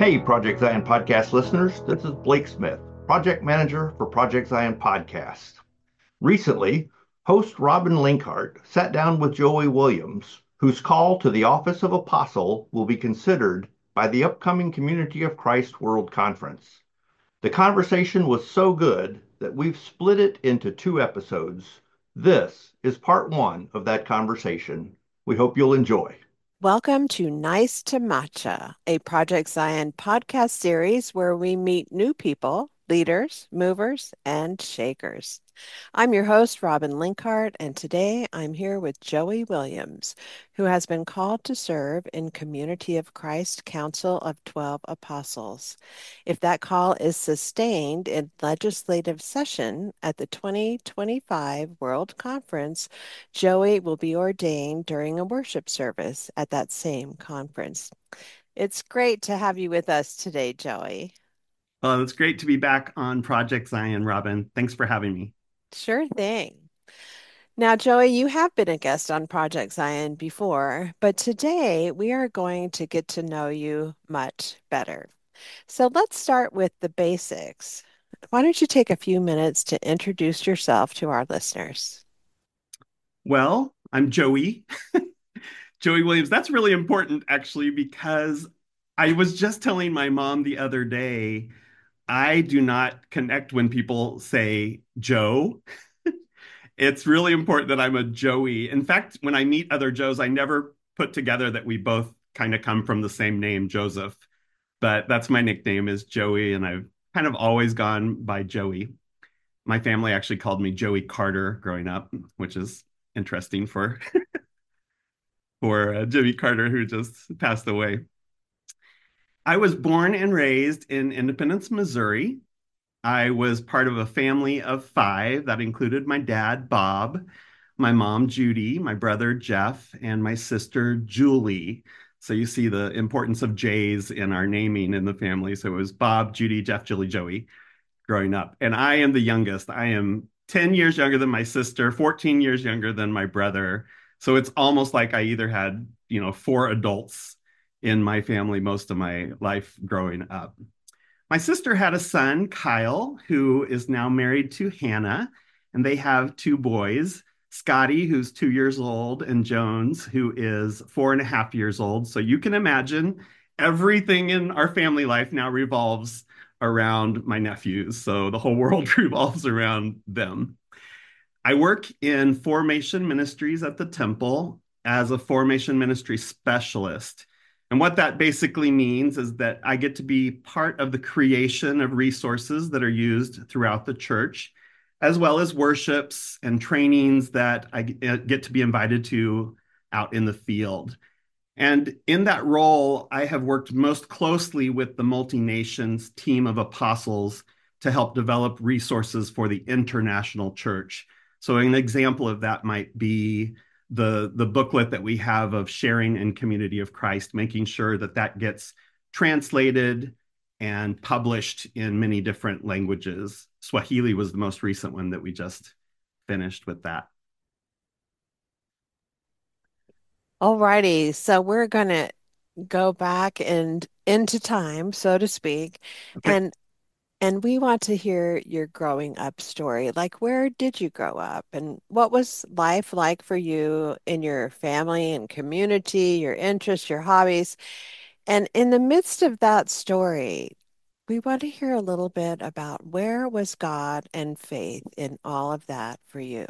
Hey, Project Zion podcast listeners, this is Blake Smith, project manager for Project Zion podcast. Recently, host Robin Linkhart sat down with Joey Williams, whose call to the office of apostle will be considered by the upcoming Community of Christ World Conference. The conversation was so good that we've split it into two episodes. This is part one of that conversation. We hope you'll enjoy. Welcome to Nice to Matcha, a Project Zion podcast series where we meet new people, leaders, movers, and shakers. I'm your host, Robin Linkhart, and today I'm here with Joey Williams, who has been called to serve in Community of Christ Council of 12 Apostles. If that call is sustained in legislative session at the 2025 World Conference, Joey will be ordained during a worship service at that same conference. It's great to have you with us today, Joey. Well, it's great to be back on Project Zion, Robin. Thanks for having me. Sure thing. Now, Joey, you have been a guest on Project Zion before, but today we are going to get to know you much better. So let's start with the basics. Why don't you take a few minutes to introduce yourself to our listeners? Well, I'm Joey, Joey Williams. That's really important, actually, because I was just telling my mom the other day, I do not connect when people say Joe. It's really important that I'm a Joey. In fact, when I meet other Joes, I never put together that we both kind of come from the same name, Joseph. But that's my nickname is Joey, and I've kind of always gone by Joey. My family actually called me Joey Carter growing up, which is interesting for Jimmy Carter, who just passed away. I was born and raised in Independence, Missouri. I was part of a family of five that included my dad, Bob, my mom, Judy, my brother, Jeff, and my sister, Julie. So you see the importance of J's in our naming in the family. So it was Bob, Judy, Jeff, Julie, Joey growing up. And I am the youngest. I am 10 years younger than my sister, 14 years younger than my brother. So it's almost like I either had, four adults in my family most of my life growing up. My sister had a son, Kyle, who is now married to Hannah, and they have two boys, Scotty, who's 2 years old, and Jones, who is 4.5 years old. So you can imagine everything in our family life now revolves around my nephews. So the whole world revolves around them. I work in formation ministries at the temple as a formation ministry specialist. And what that basically means is that I get to be part of the creation of resources that are used throughout the church, as well as worships and trainings that I get to be invited to out in the field. And in that role, I have worked most closely with the multi-nations team of apostles to help develop resources for the international church. So an example of that might be the booklet that we have of sharing in community of Christ, making sure that that gets translated and published in many different languages. Swahili was the most recent one that we just finished with that. Alrighty, so we're going to go back and into time, so to speak, Okay. and and we want to hear your growing up story. Like, where did you grow up, and what was life like for you in your family and community, your interests, your hobbies? And in the midst of that story, we want to hear a little bit about where was God and faith in all of that for you?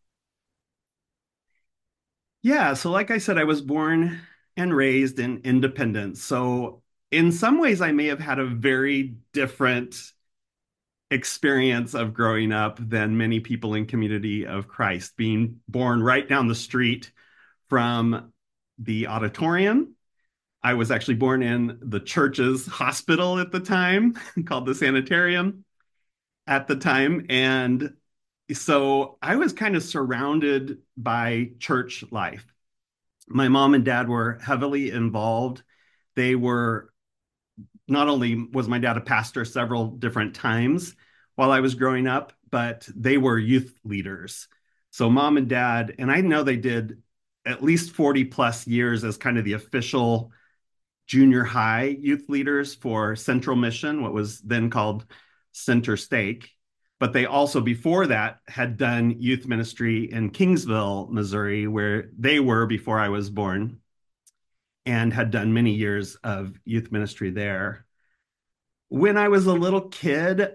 Yeah, so like I said, I was born and raised in Independence. So in some ways, I may have had a very different experience of growing up than many people in Community of Christ, being born right down the street from the auditorium. I was actually born in the church's hospital at the time, called the sanitarium at the time. And so I was kind of surrounded by church life. My mom and dad were heavily involved. They were not only was my dad a pastor several different times while I was growing up, but they were youth leaders. So mom and dad, and I know they did at least 40 plus years as kind of the official junior high youth leaders for Central Mission, what was then called Center Stake. But they also, before that, had done youth ministry in Kingsville, Missouri, where they were before I was born, and had done many years of youth ministry there. When I was a little kid,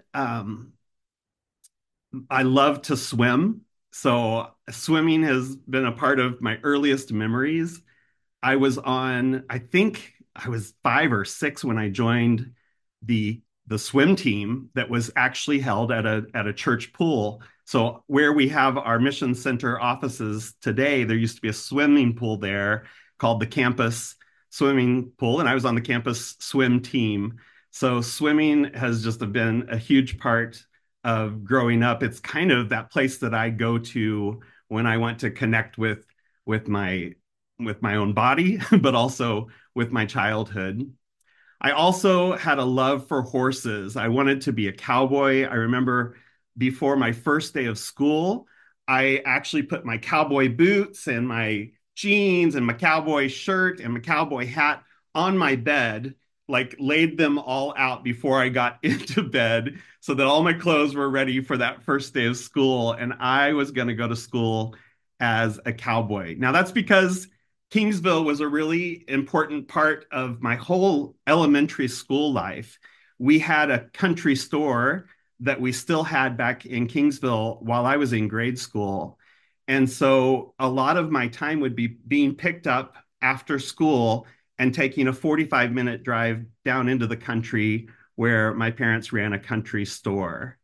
I loved to swim. So swimming has been a part of my earliest memories. I think I was 5 or 6 when I joined the swim team that was actually held at a church pool. So where we have our mission center offices today, there used to be a swimming pool there called the campus swimming pool, and I was on the campus swim team. So swimming has just been a huge part of growing up. It's kind of that place that I go to when I want to connect with my own body, but also with my childhood. I also had a love for horses. I wanted to be a cowboy. I remember before my first day of school, I actually put my cowboy boots and my jeans and my cowboy shirt and my cowboy hat on my bed, like laid them all out before I got into bed so that all my clothes were ready for that first day of school. And I was going to go to school as a cowboy. Now, that's because Kingsville was a really important part of my whole elementary school life. We had a country store that we still had back in Kingsville while I was in grade school. And so a lot of my time would be being picked up after school and taking a 45-minute drive down into the country where my parents ran a country store.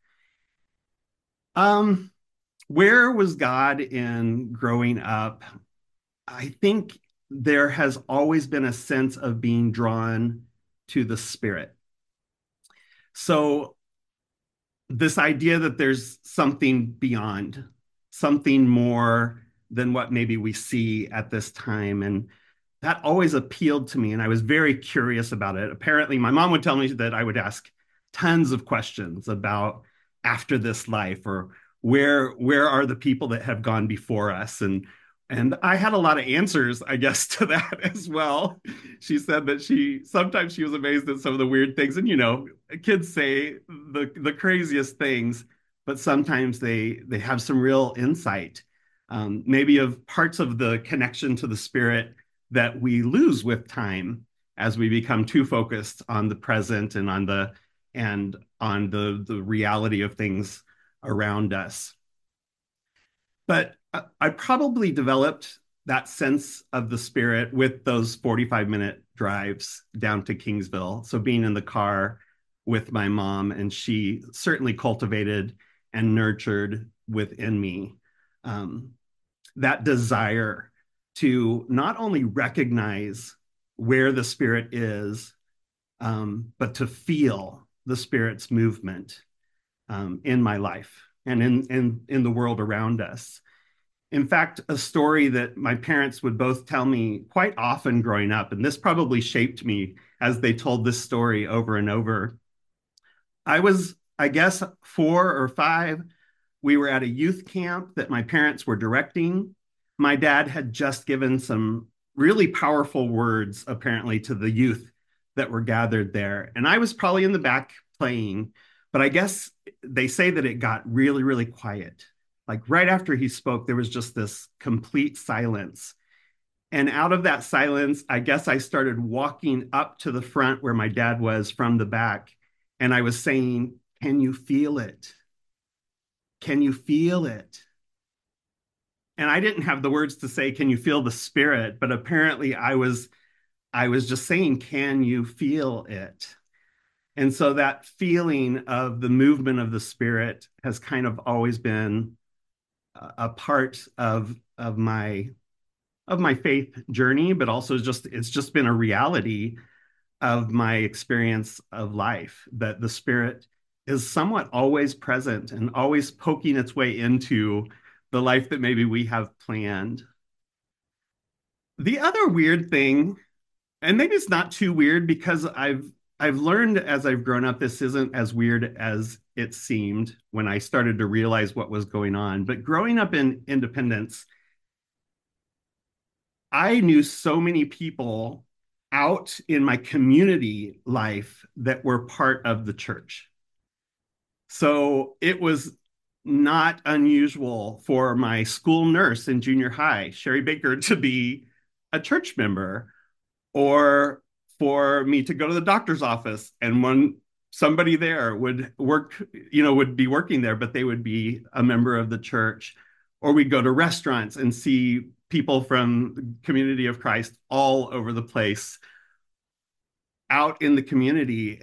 Where was God in growing up? I think there has always been a sense of being drawn to the Spirit. So this idea that there's something beyond, something more than what maybe we see at this time. And that always appealed to me. And I was very curious about it. Apparently, my mom would tell me that I would ask tons of questions about after this life, or where are the people that have gone before us, and I had a lot of answers, I guess, to that as well. She said that sometimes she was amazed at some of the weird things. And, kids say the craziest things, but sometimes they have some real insight, maybe of parts of the connection to the Spirit that we lose with time as we become too focused on the present and on the reality of things around us. But I probably developed that sense of the Spirit with those 45-minute drives down to Kingsville. So being in the car with my mom, and she certainly cultivated and nurtured within me that desire to not only recognize where the Spirit is, but to feel the Spirit's movement in my life and in the world around us. In fact, a story that my parents would both tell me quite often growing up, and this probably shaped me as they told this story over and over. I was, I guess, 4 or 5. We were at a youth camp that my parents were directing. My dad had just given some really powerful words, apparently, to the youth that were gathered there. And I was probably in the back playing, but I guess they say that it got really, really quiet. Like right after he spoke, there was just this complete silence. And out of that silence, I guess I started walking up to the front where my dad was from the back. And I was saying, "Can you feel it? Can you feel it?" And I didn't have the words to say, "Can you feel the Spirit?" But apparently I was just saying, "Can you feel it?" And so that feeling of the movement of the Spirit has kind of always been a part of my faith journey, but also it's just been a reality of my experience of life, that the Spirit is somewhat always present and always poking its way into the life that maybe we have planned. The other weird thing, and maybe it's not too weird because I've learned as I've grown up, this isn't as weird as it seemed when I started to realize what was going on. But growing up in Independence, I knew so many people out in my community life that were part of the church. So it was not unusual for my school nurse in junior high, Sherry Baker, to be a church member, or for me to go to the doctor's office and when somebody there would work, would be working there, but they would be a member of the church, or we'd go to restaurants and see people from the Community of Christ all over the place out in the community.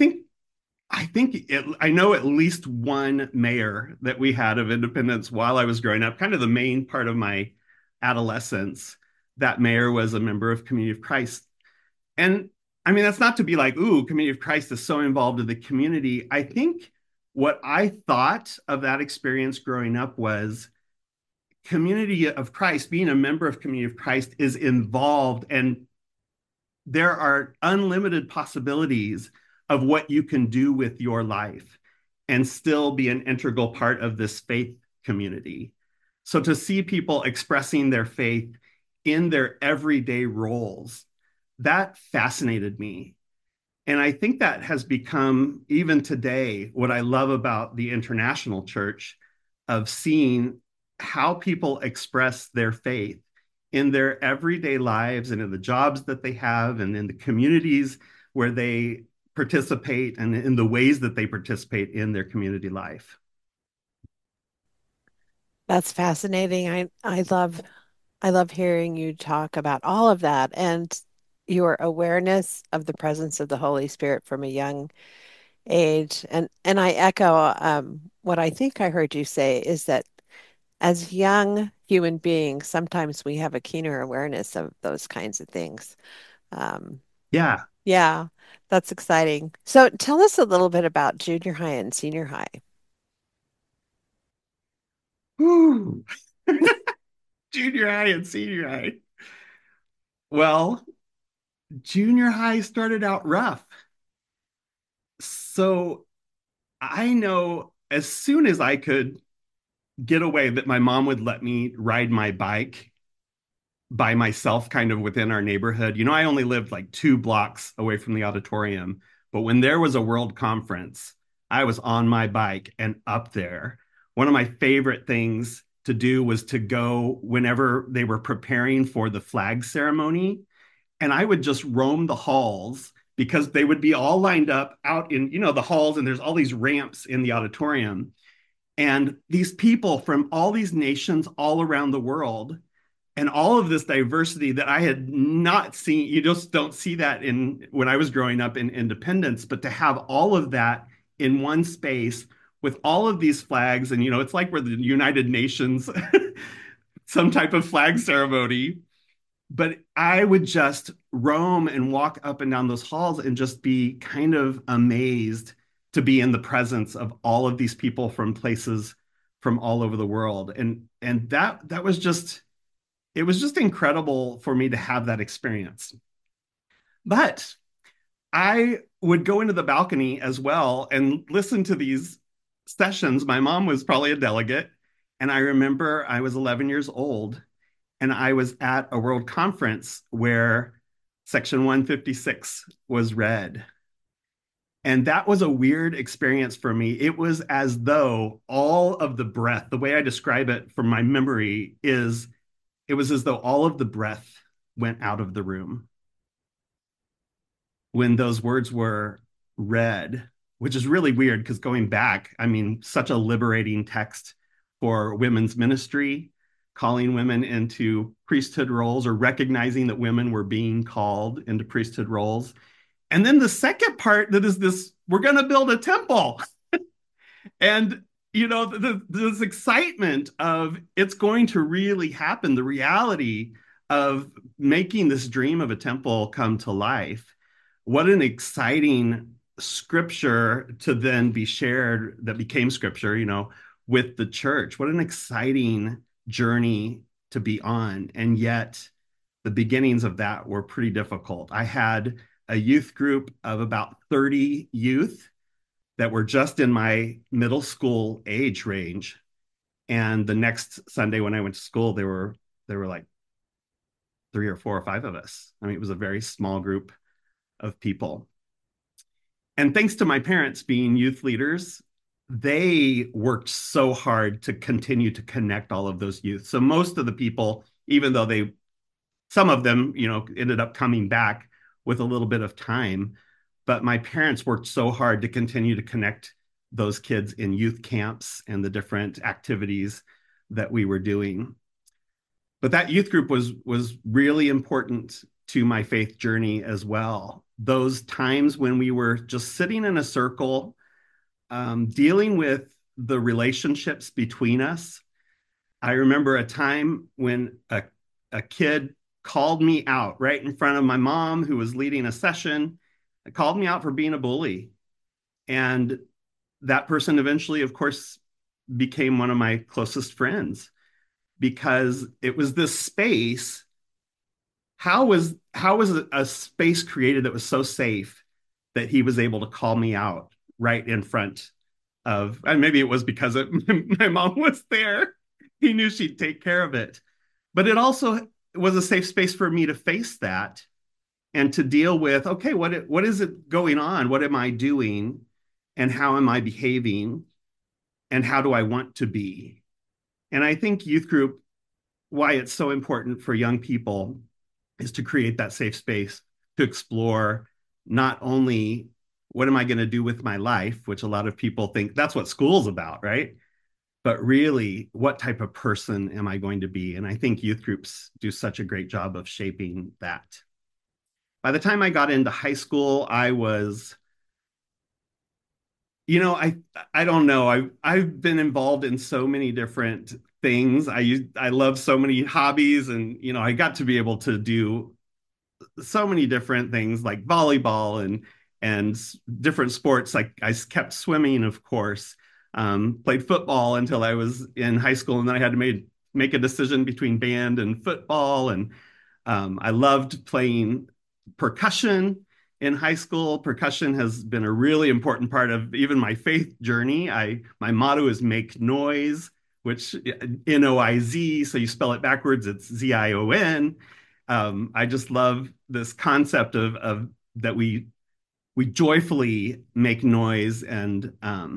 I know at least one mayor that we had of Independence while I was growing up, kind of the main part of my adolescence. That mayor was a member of Community of Christ. And I mean, that's not to be like, ooh, Community of Christ is so involved in the community. I think what I thought of that experience growing up was Community of Christ, being a member of Community of Christ is involved, and there are unlimited possibilities of what you can do with your life and still be an integral part of this faith community. So to see people expressing their faith in their everyday roles, that fascinated me. And I think that has become, even today, what I love about the international church, of seeing how people express their faith in their everyday lives and in the jobs that they have and in the communities where they participate and in the ways that they participate in their community life. That's fascinating. I love hearing you talk about all of that and your awareness of the presence of the Holy Spirit from a young age. And I echo what I think I heard you say is that as young human beings, sometimes we have a keener awareness of those kinds of things. Um, Yeah. yeah, that's exciting. So tell us a little bit about junior high and senior high. Whew. Junior high and senior high. Well, junior high started out rough. So I know as soon as I could get away that my mom would let me ride my bike by myself kind of within our neighborhood. I only lived like 2 blocks away from the auditorium, but when there was a world conference, I was on my bike and up there. One of my favorite things to do was to go whenever they were preparing for the flag ceremony, and I would just roam the halls because they would be all lined up out in, the halls, and there's all these ramps in the auditorium. And these people from all these nations all around the world and all of this diversity that I had not seen. You just don't see that in when I was growing up in Independence, but to have all of that in one space with all of these flags, and it's like we're the United Nations, some type of flag ceremony. But I would just roam and walk up and down those halls and just be kind of amazed to be in the presence of all of these people from places from all over the world. And that was just, it was just incredible for me to have that experience. But I would go into the balcony as well and listen to these sessions. My mom was probably a delegate. And I remember I was 11 years old and I was at a world conference where Section 156 was read. And that was a weird experience for me. It was as though all of the breath, the way I describe it from my memory is, it was as though all of the breath went out of the room when those words were read, which is really weird because going back, I mean, such a liberating text for women's ministry, calling women into priesthood roles or recognizing that women were being called into priesthood roles. And then the second part that is this, we're going to build a temple. And this excitement of it's going to really happen, the reality of making this dream of a temple come to life. What an exciting scripture to then be shared that became scripture, with the church. What an exciting journey to be on. And yet the beginnings of that were pretty difficult. I had a youth group of about 30 youth that were just in my middle school age range. And the next Sunday when I went to school, they were like three or four or five of us. I mean, it was a very small group of people. And thanks to my parents being youth leaders, they worked so hard to continue to connect all of those youth. So most of the people, even though some of them, ended up coming back with a little bit of time, but my parents worked so hard to continue to connect those kids in youth camps and the different activities that we were doing. But that youth group was really important to my faith journey as well. Those times when we were just sitting in a circle, dealing with the relationships between us. I remember a time when a kid called me out right in front of my mom, who was leading a session. It called me out for being a bully. And that person eventually, of course, became one of my closest friends, because it was this space. How was a space created that was so safe that he was able to call me out right in front of, and maybe it was because my mom was there. He knew she'd take care of it. But it also was a safe space for me to face that and to deal with, okay, what is it going on? What am I doing? And how am I behaving? And how do I want to be? And I think youth group, why it's so important for young people, is to create that safe space to explore not only what am I going to do with my life, which a lot of people think that's what school's about, right? But really, what type of person am I going to be? And I think youth groups do such a great job of shaping that. By the time I got into high school, I was, I don't know. I've been involved in so many different things. I love so many hobbies, and I got to be able to do so many different things like volleyball and different sports. Like I kept swimming, of course, played football until I was in high school, and then I had to make a decision between band and football. And I loved playing percussion in high school. Percussion has been a really important part of even my faith journey. My motto is make noise, which Noiz. So you spell it backwards, it's Zion. I just love this concept of that we joyfully make noise, and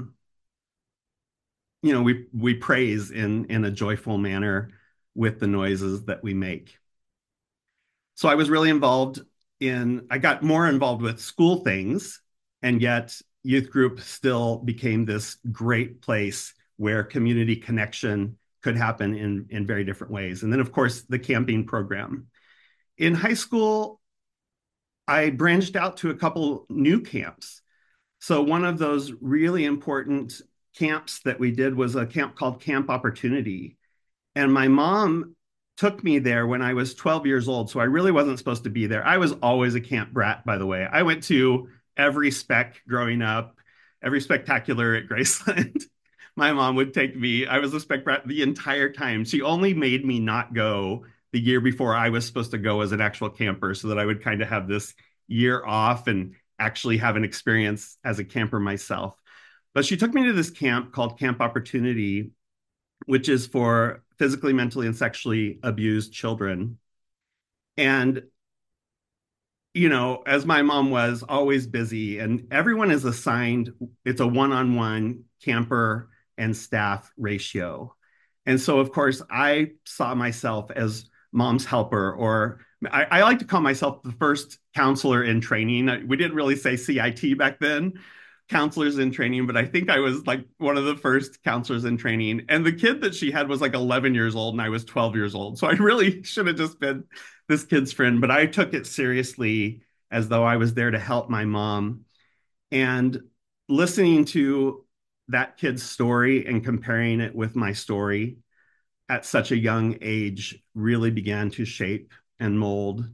we praise in a joyful manner with the noises that we make. So I was really involved I got more involved with school things, and yet youth group still became this great place where community connection could happen in very different ways. And then, of course, the camping program. In high school, I branched out to a couple new camps. So one of those really important camps that we did was a camp called Camp Opportunity. And my mom took me there when I was 12 years old. So I really wasn't supposed to be there. I was always a camp brat, by the way. I went to every spec growing up, every spectacular at Graceland. My mom would take me. I was a spec brat the entire time. She only made me not go the year before I was supposed to go as an actual camper, so that I would kind of have this year off and actually have an experience as a camper myself. But she took me to this camp called Camp Opportunity, which is for physically, mentally, and sexually abused children. And, as my mom was always busy, and everyone is assigned, it's a one-on-one camper and staff ratio. And so, of course, I saw myself as mom's helper, or I like to call myself the first counselor in training. We didn't really say CIT back then, counselors in training, but I think I was like one of the first counselors in training. And the kid that she had was like 11 years old and I was 12 years old. So I really should have just been this kid's friend, but I took it seriously as though I was there to help my mom. And listening to that kid's story and comparing it with my story at such a young age really began to shape and mold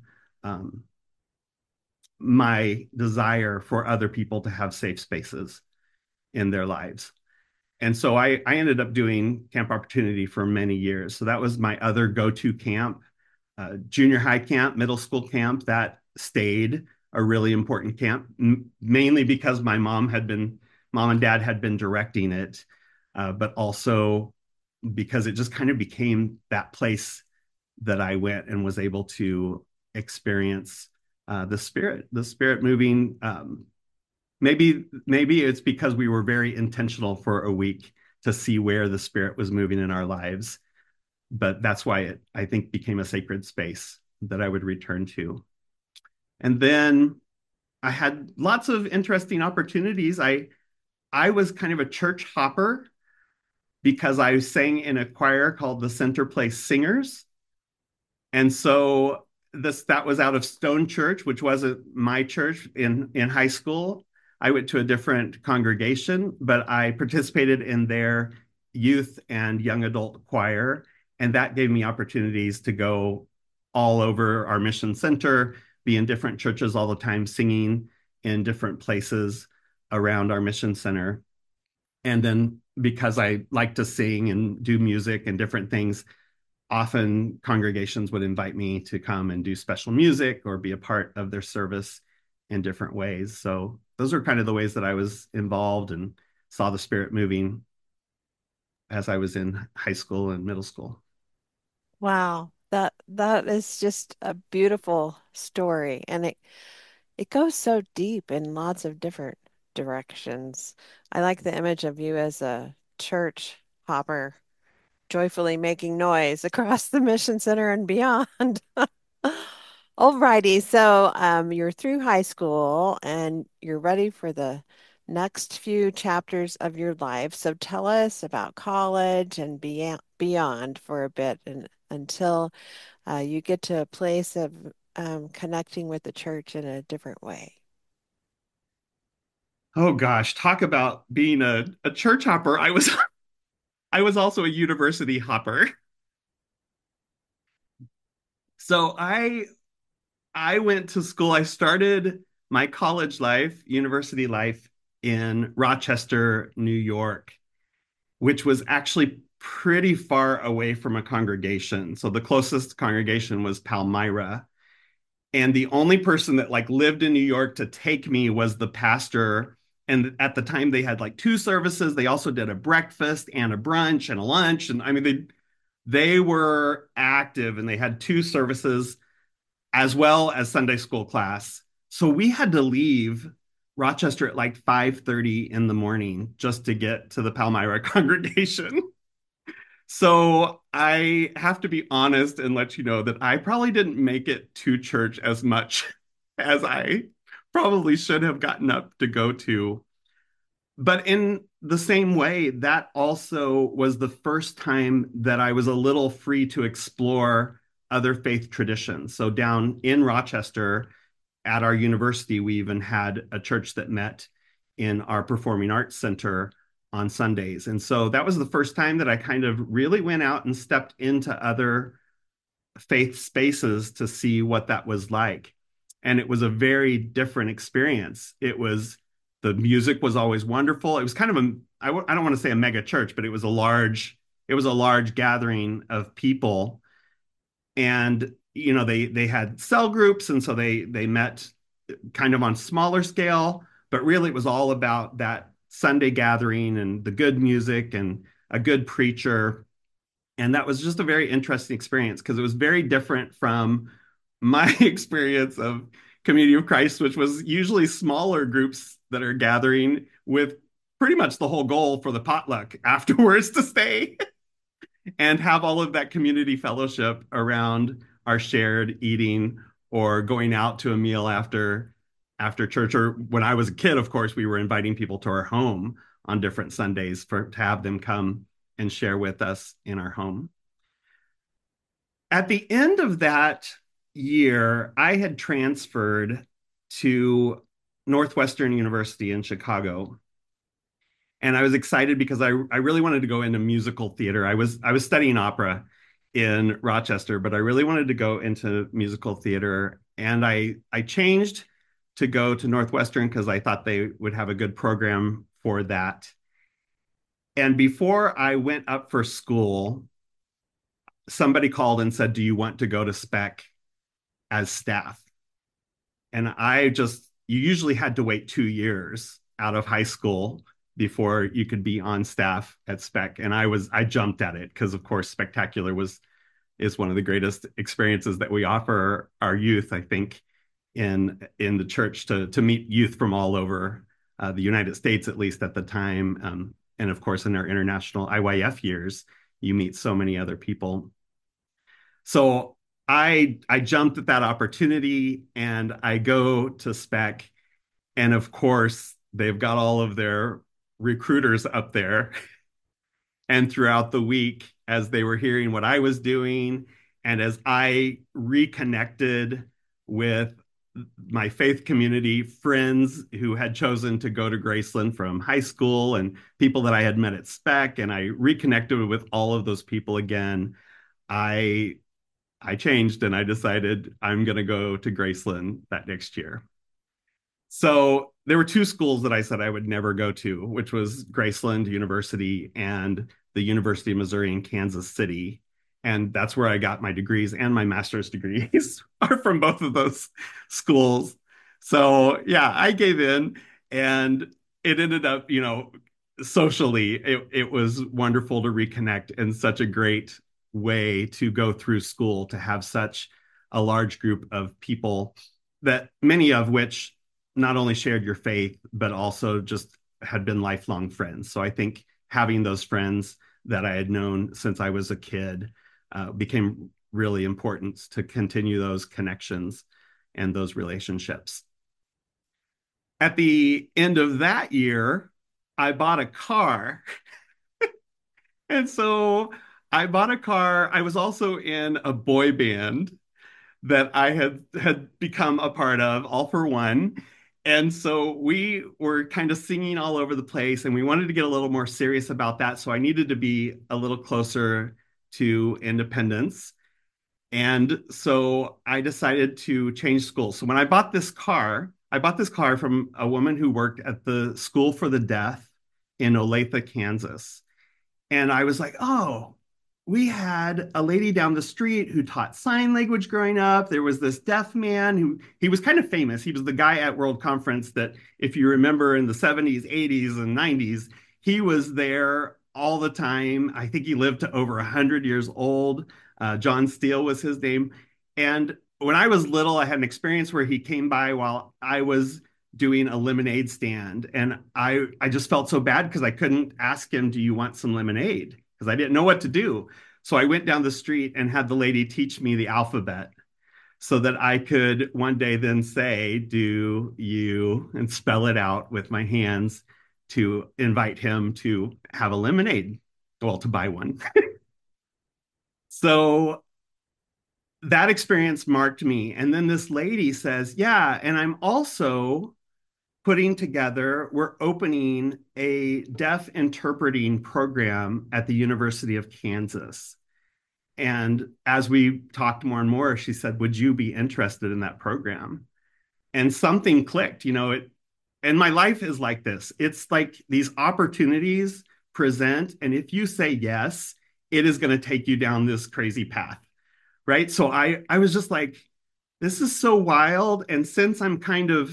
my desire for other people to have safe spaces in their lives. And so I ended up doing Camp Opportunity for many years. So that was my other go-to camp. Junior high camp, middle school camp, that stayed a really important camp, mainly because my mom and dad had been directing it, but also because it just kind of became that place that I went and was able to experience the Spirit moving. Maybe it's because we were very intentional for a week to see where the Spirit was moving in our lives, but that's why it, I think, became a sacred space that I would return to. And then I had lots of interesting opportunities. I was kind of a church hopper because I sang in a choir called the Center Place Singers. And so that was out of Stone Church, which wasn't my church in high school. I went to a different congregation, but I participated in their youth and young adult choir, and that gave me opportunities to go all over our mission center, be in different churches all the time, singing in different places around our mission center. And then because I like to sing and do music and different things, often congregations would invite me to come and do special music or be a part of their service in different ways. So those are kind of the ways that I was involved and saw the Spirit moving as I was in high school and middle school. Wow, that is just a beautiful story, and it goes so deep in lots of different directions. I like the image of you as a church hopper, joyfully making noise across the mission center and beyond. Alrighty, so you're through high school and you're ready for the next few chapters of your life. So tell us about college and beyond for a bit and until you get to a place of connecting with the church in a different way. Oh gosh, talk about being a church hopper. I was also a university hopper. So I went to school. I started my college life, university life in Rochester, New York, which was actually pretty far away from a congregation. So the closest congregation was Palmyra. And the only person that like lived in New York to take me was the pastor. And at the time they had like two services. They also did a breakfast and a brunch and a lunch. And I mean, they were active and they had two services as well as Sunday school class. So we had to leave Rochester at like 5:30 in the morning just to get to the Palmyra congregation. So I have to be honest and let you know that I probably didn't make it to church as much as I probably should have gotten up to go to. But in the same way, that also was the first time that I was a little free to explore other faith traditions. So down in Rochester at our university, we even had a church that met in our performing arts center on Sundays. And so that was the first time that I kind of really went out and stepped into other faith spaces to see what that was like. And it was a very different experience. The music was always wonderful. It was kind of I don't want to say a mega church, but it was a large gathering of people. And, you know, they had cell groups. And so they met kind of on smaller scale, but really it was all about that Sunday gathering and the good music and a good preacher. And that was just a very interesting experience because it was very different from my experience of Community of Christ, which was usually smaller groups that are gathering with pretty much the whole goal for the potluck afterwards to stay and have all of that community fellowship around our shared eating or going out to a meal after church. Or when I was a kid, of course, we were inviting people to our home on different Sundays to have them come and share with us in our home. At the end of that year, I had transferred to Northwestern University in Chicago. And I was excited because I really wanted to go into musical theater. I was studying opera in Rochester, but I really wanted to go into musical theater. And I changed to go to Northwestern because I thought they would have a good program for that. And before I went up for school, somebody called and said, "Do you want to go to Spec as staff?" And you usually had to wait 2 years out of high school before you could be on staff at Spec. And I jumped at it because, of course, Spectacular was is one of the greatest experiences that we offer our youth, I think, in the church to meet youth from all over the United States, at least at the time. And of course, in our international IYF years, you meet so many other people. So I jumped at that opportunity and I go to Spec, and of course they've got all of their recruiters up there. And throughout the week, as they were hearing what I was doing, and as I reconnected with my faith community friends who had chosen to go to Graceland from high school and people that I had met at Spec, and I reconnected with all of those people again, I I changed and I decided I'm going to go to Graceland that next year. So there were two schools that I said I would never go to, which was Graceland University and the University of Missouri in Kansas City. And that's where I got my degrees, and my master's degrees are from both of those schools. So yeah, I gave in, and it ended up, socially, it was wonderful to reconnect, and such a great way to go through school, to have such a large group of people, that many of which not only shared your faith, but also just had been lifelong friends. So I think having those friends that I had known since I was a kid became really important to continue those connections and those relationships. At the end of that year, I bought a car. And so I bought a car. I was also in a boy band that I had become a part of, All for One. And so we were kind of singing all over the place, and we wanted to get a little more serious about that. So I needed to be a little closer to Independence. And so I decided to change schools. So when I bought this car from a woman who worked at the School for the Deaf in Olathe, Kansas. And I was like, oh, we had a lady down the street who taught sign language growing up. There was this deaf man who, he was kind of famous. He was the guy at World Conference that, if you remember, in the 70s, 80s, and 90s, he was there all the time. I think he lived to over 100 years old. John Steele was his name. And when I was little, I had an experience where he came by while I was doing a lemonade stand. And I just felt so bad because I couldn't ask him, do you want some lemonade? Because I didn't know what to do. So I went down the street and had the lady teach me the alphabet so that I could one day then say, do you, and spell it out with my hands to invite him to have a lemonade, well, to buy one. So that experience marked me. And then this lady says, yeah, and I'm also we're opening a deaf interpreting program at the University of Kansas. And as we talked more and more, she said, would you be interested in that program? And something clicked, and my life is like this. It's like these opportunities present. And if you say yes, it is going to take you down this crazy path. Right. So I was just like, this is so wild. And since I'm kind of,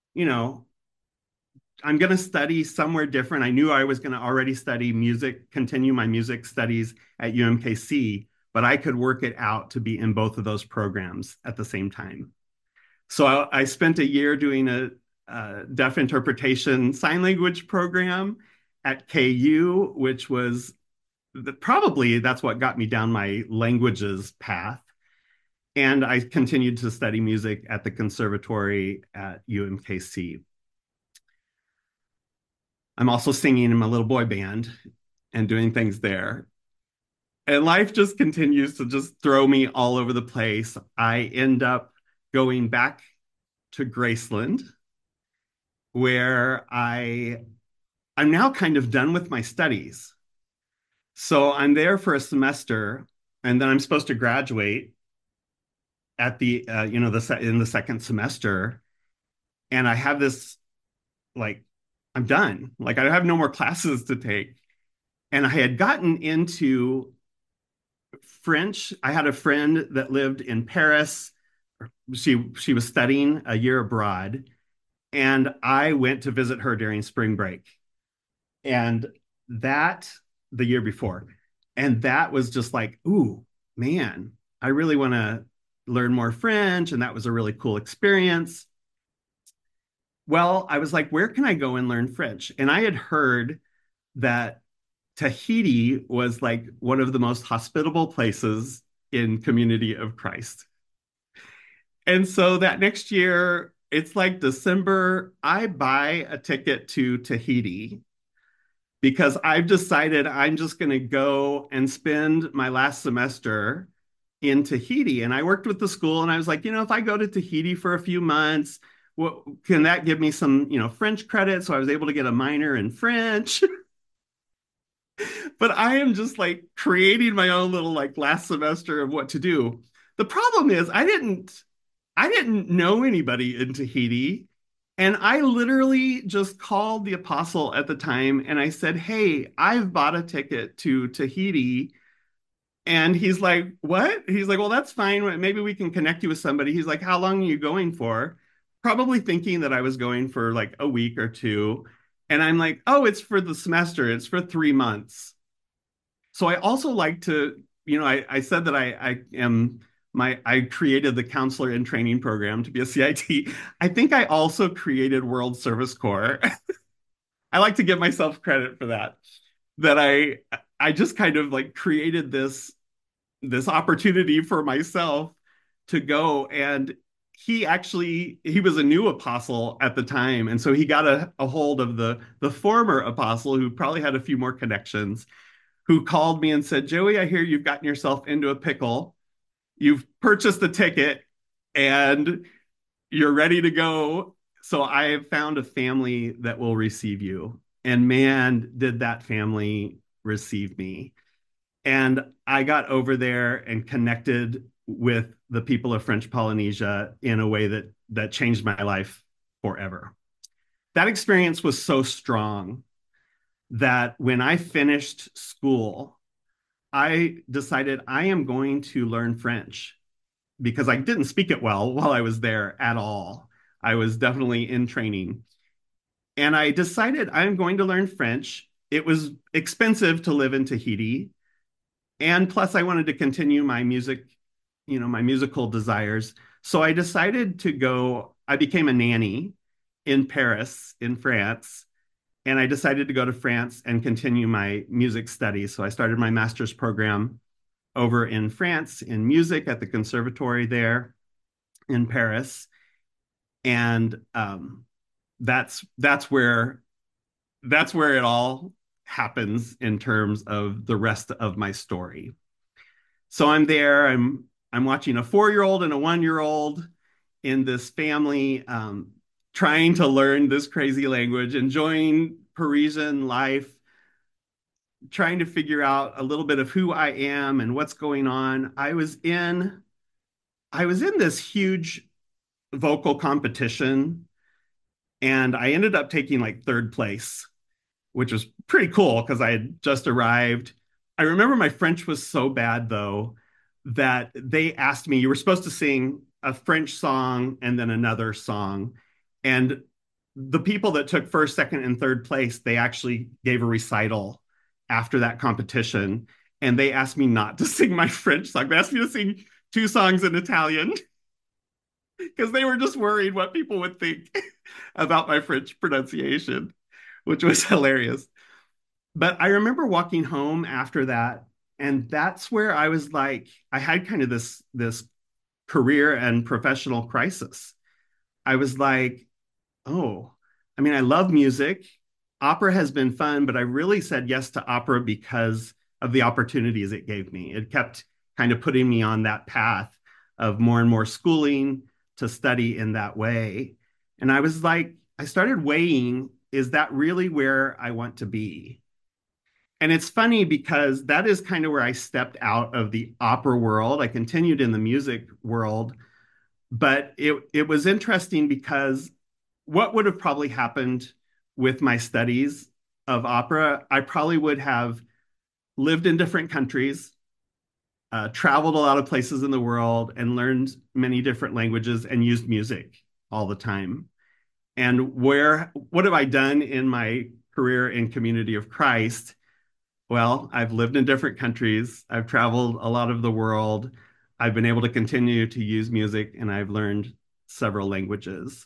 I'm going to study somewhere different. I knew I was going to already study music, continue my music studies at UMKC, but I could work it out to be in both of those programs at the same time. So I spent a year doing a deaf interpretation sign language program at KU, which was probably that's what got me down my languages path. And I continued to study music at the conservatory at UMKC. I'm also singing in my little boy band and doing things there. And life just continues to just throw me all over the place. I end up going back to Graceland, where I'm now kind of done with my studies. So I'm there for a semester, and then I'm supposed to graduate at the in the second semester. And I have this, like, I'm done. Like, I have no more classes to take. And I had gotten into French. I had a friend that lived in Paris. She was studying a year abroad, and I went to visit her during spring break. And that, the year before, and that was just like, ooh, man, I really want to learn more French. And that was a really cool experience. Well, I was like, where can I go and learn French? And I had heard that Tahiti was like one of the most hospitable places in Community of Christ. And so that next year, it's like December, I buy a ticket to Tahiti because I've decided I'm just going to go and spend my last semester in Tahiti. And I worked with the school and I was like, if I go to Tahiti for a few months, what can that give me some, French credit? So I was able to get a minor in French. But I am just like creating my own little like last semester of what to do. The problem is I didn't know anybody in Tahiti. And I literally just called the apostle at the time and I said, "Hey, I've bought a ticket to Tahiti." And he's like, "What?" He's like, "Well, that's fine. Maybe we can connect you with somebody." He's like, "How long are you going for?" Probably thinking that I was going for like a week or two. And I'm like, "Oh, it's for the semester. It's for 3 months." So I also like to, I said that I created the counselor in training program to be a CIT. I think I also created World Service Corps. I like to give myself credit for that. That I just kind of like created this opportunity for myself to go. And he was a new apostle at the time. And so he got a hold of the former apostle who probably had a few more connections, who called me and said, "Joey, I hear you've gotten yourself into a pickle. You've purchased a ticket and you're ready to go. So I have found a family that will receive you." And man, did that family receive me. And I got over there and connected with the people of French Polynesia in a way that changed my life forever. That experience was so strong that when I finished school, I decided I am going to learn French because I didn't speak it well while I was there at all. I was definitely in training. And I decided I'm going to learn French. It was expensive to live in Tahiti. And plus, I wanted to continue my music, my musical desires. So I decided to go, I became a nanny in Paris, in France. And I decided to go to France and continue my music studies. So I started my master's program over in France in music at the conservatory there in Paris. And that's where it all happens in terms of the rest of my story. So I'm there. I'm watching a 4-year-old and a 1-year-old in this family, trying to learn this crazy language, enjoying Parisian life, trying to figure out a little bit of who I am and what's going on. I was in this huge vocal competition and I ended up taking like third place, which was pretty cool because I had just arrived. I remember my French was so bad though that they asked me, you were supposed to sing a French song and then another song. And the people that took first, second, and third place, they actually gave a recital after that competition. And they asked me not to sing my French song. They asked me to sing 2 songs in Italian because they were just worried what people would think about my French pronunciation, which was hilarious. But I remember walking home after that, and that's where I was like, I had kind of this career and professional crisis. I was like, oh, I mean, I love music. Opera has been fun, but I really said yes to opera because of the opportunities it gave me. It kept kind of putting me on that path of more and more schooling to study in that way. And I was like, I started weighing, is that really where I want to be? And it's funny because that is kind of where I stepped out of the opera world. I continued in the music world, but it was interesting because what would have probably happened with my studies of opera, I probably would have lived in different countries, traveled a lot of places in the world, and learned many different languages and used music all the time. And what have I done in my career in Community of Christ? Well, I've lived in different countries. I've traveled a lot of the world. I've been able to continue to use music, and I've learned several languages.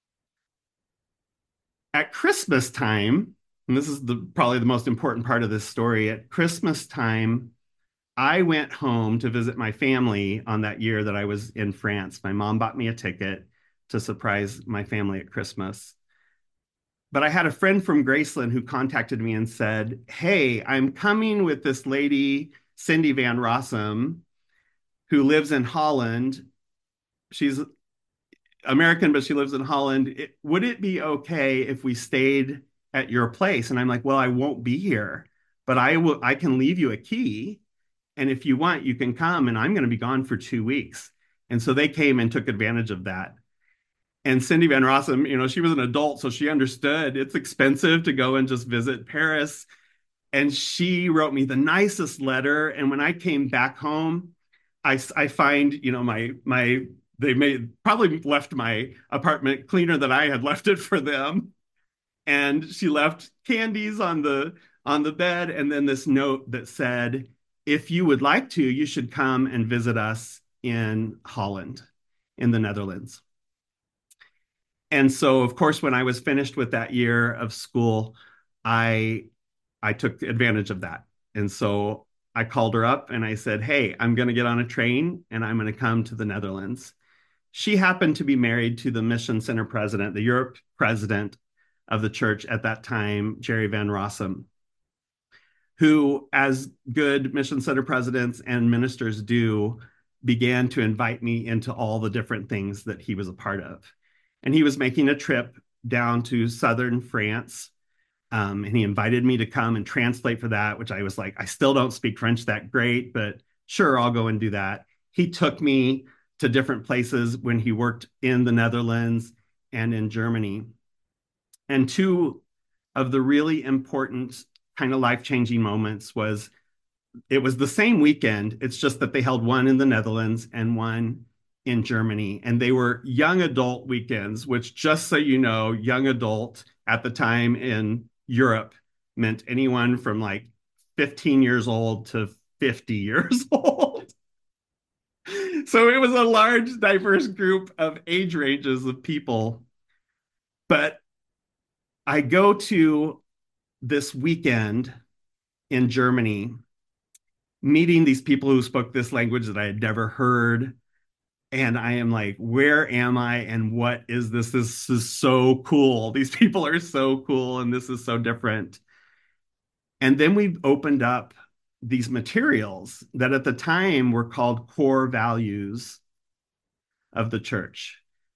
At Christmas time, and this is probably the most important part of this story, at Christmas time, I went home to visit my family on that year that I was in France. My mom bought me a ticket to surprise my family at Christmas. But I had a friend from Graceland who contacted me and said, "Hey, I'm coming with this lady, Cindy Van Rossum, who lives in Holland. She's American, but she lives in Holland. Would it be okay if we stayed at your place?" And I'm like, "Well, I won't be here, but I can leave you a key. And if you want, you can come, and I'm going to be gone for 2 weeks." And so they came and took advantage of that. And Cindy Van Rossum, she was an adult, so she understood it's expensive to go and just visit Paris. And she wrote me the nicest letter. And when I came back home, I find, they probably left my apartment cleaner than I had left it for them. And she left candies on the bed, and then this note that said, "If you would like to, you should come and visit us in Holland, in the Netherlands." And so, of course, when I was finished with that year of school, I I took advantage of that. And so I called her up and I said, "Hey, I'm going to get on a train and I'm going to come to the Netherlands." She happened to be married to the Mission Center president, the Europe president of the church at that time, Jerry Van Rossum, who, as good Mission Center presidents and ministers do, began to invite me into all the different things that he was a part of. And he was making a trip down to southern France. And he invited me to come and translate for that, which I was like, I still don't speak French that great, but sure, I'll go and do that. He took me to different places when he worked in the Netherlands and in Germany. And two of the really important kind of life-changing moments was it was the same weekend. It's just that they held one in the Netherlands and one in Germany. And they were young adult weekends, which, just so you know, young adult at the time in Europe meant anyone from like 15 years old to 50 years old. So it was a large, diverse group of age ranges of people. But I go to this weekend in Germany, meeting these people who spoke this language that I had never heard. And I am like, where am I? And what is this? This is so cool. These people are so cool. And this is so different. And then we opened up these materials that at the time were called core values of the church.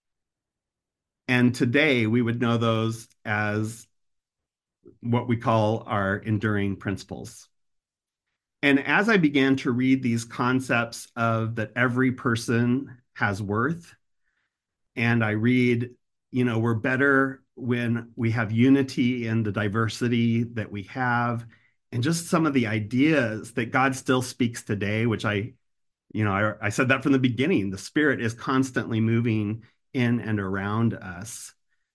And today we would know those as what we call our enduring principles. And as I began to read these concepts of that every person has worth, and I read, we're better when we have unity in the diversity that we have, and just some of the ideas that God still speaks today, which I said that from the beginning. The Spirit is constantly moving in and around us.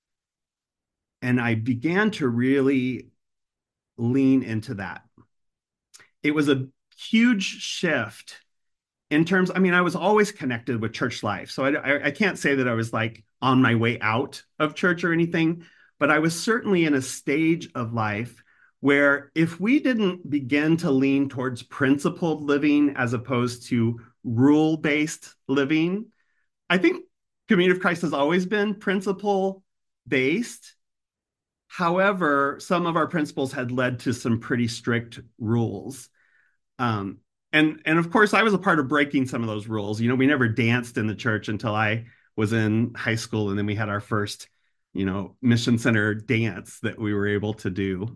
And I began to really lean into that. It was a huge shift in terms, I was always connected with church life. So I can't say that I was like on my way out of church or anything, but I was certainly in a stage of life where if we didn't begin to lean towards principled living as opposed to rule-based living, I think Community of Christ has always been principle-based. However, some of our principles had led to some pretty strict rules. And of course, I was a part of breaking some of those rules. We never danced in the church until I was in high school, and then we had our first, mission center dance that we were able to do.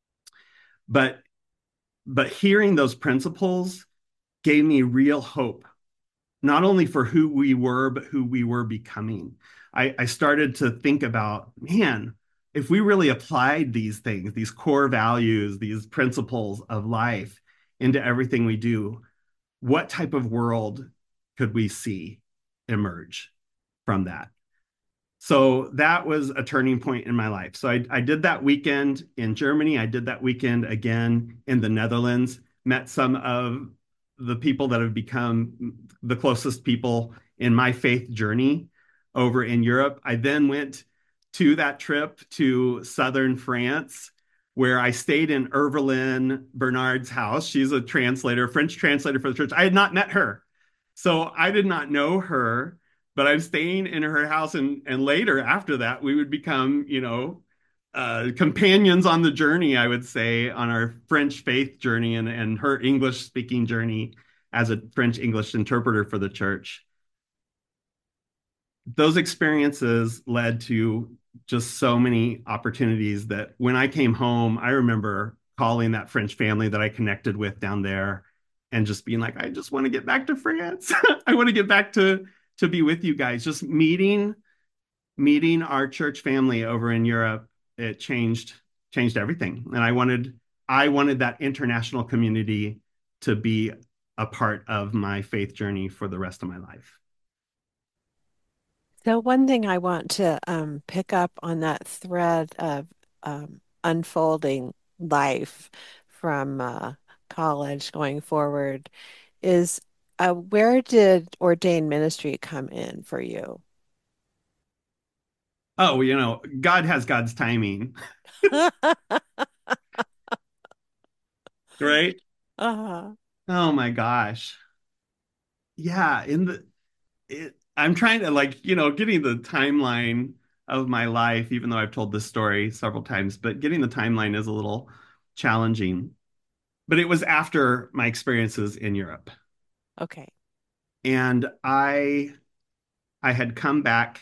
But hearing those principles gave me real hope, not only for who we were, but who we were becoming. I started to think about, man, if we really applied these things, these core values, these principles of life into everything we do, what type of world could we see emerge from that? So that was a turning point in my life. So I did that weekend in Germany. I did that weekend again in the Netherlands, met some of the people that have become the closest people in my faith journey over in Europe. I then went to that trip to southern France, where I stayed in Evelyn Bernard's house. She's a translator, French translator for the church. I had not met her. So I did not know her, but I'm staying in her house, and later after that we would become, companions on the journey, I would say, on our French faith journey and her English speaking journey as a French English interpreter for the church. Those experiences led to just so many opportunities that when I came home, I remember calling that French family that I connected with down there and just being like, I just want to get back to France. I want to get back to be with you guys. Just meeting our church family over in Europe, it changed everything. And I wanted that international community to be a part of my faith journey for the rest of my life. So one thing I want to pick up on that thread of unfolding life from college going forward is where did ordained ministry come in for you? Oh, God has God's timing, right? Uh-huh. Oh my gosh. Yeah, I'm trying to, getting the timeline of my life, even though I've told this story several times, but getting the timeline is a little challenging. But it was after my experiences in Europe. Okay. And I had come back,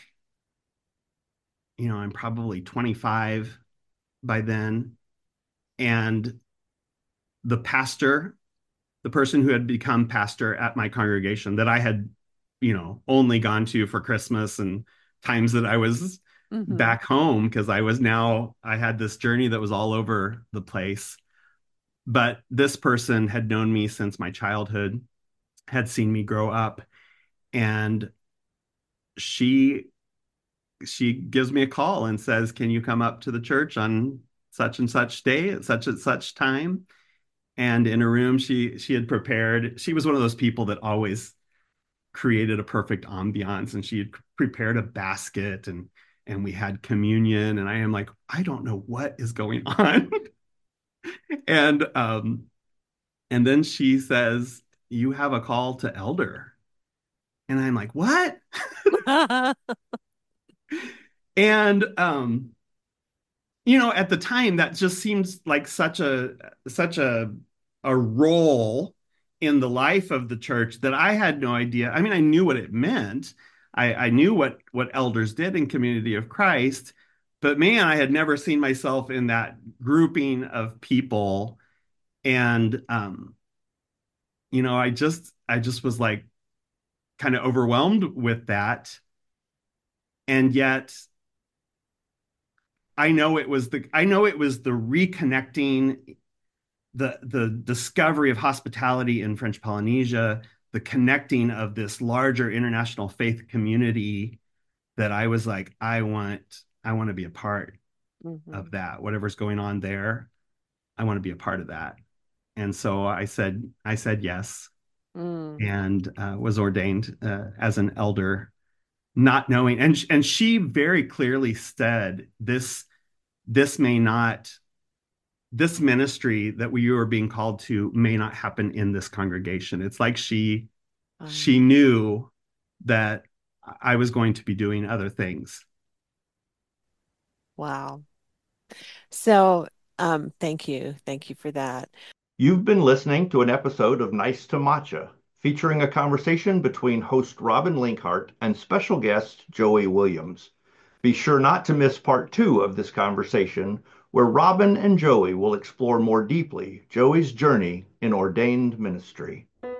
I'm probably 25 by then, and the pastor, the person who had become pastor at my congregation that I had, only gone to for Christmas and times that I was Mm-hmm. back home, because I had this journey that was all over the place. But this person had known me since my childhood, had seen me grow up, and she she gives me a call and says, "Can you come up to the church on such and such day at such and such time?" And in a room she had prepared. She was one of those people that always created a perfect ambiance, and she had prepared a basket, and we had communion, and I am like, I don't know what is going on. and and then she says, "You have a call to elder." And I'm like, "What?" And at the time that just seems like such a role in the life of the church that I had no idea. I mean, I knew what it meant. I knew what elders did in Community of Christ, but man, I had never seen myself in that grouping of people. And I just was like kind of overwhelmed with that. And yet I know it was the reconnecting, the discovery of hospitality in French Polynesia, the connecting of this larger international faith community, that I was like, I want to be a part Mm-hmm. of that. Whatever's going on there, I want to be a part of that. And so I said yes, Mm. and was ordained as an elder, not knowing. And she very clearly said, this may not this ministry that we are being called to may not happen in this congregation. It's like she Um, knew that I was going to be doing other things. wow. So, thank you. Thank you for that. You've been listening to an episode of Nice to Matcha, featuring a conversation between host Robin Linkhart and special guest Joey Williams. Be sure not to miss part two of this conversation, where Robin and Joey will explore more deeply Joey's journey in ordained ministry.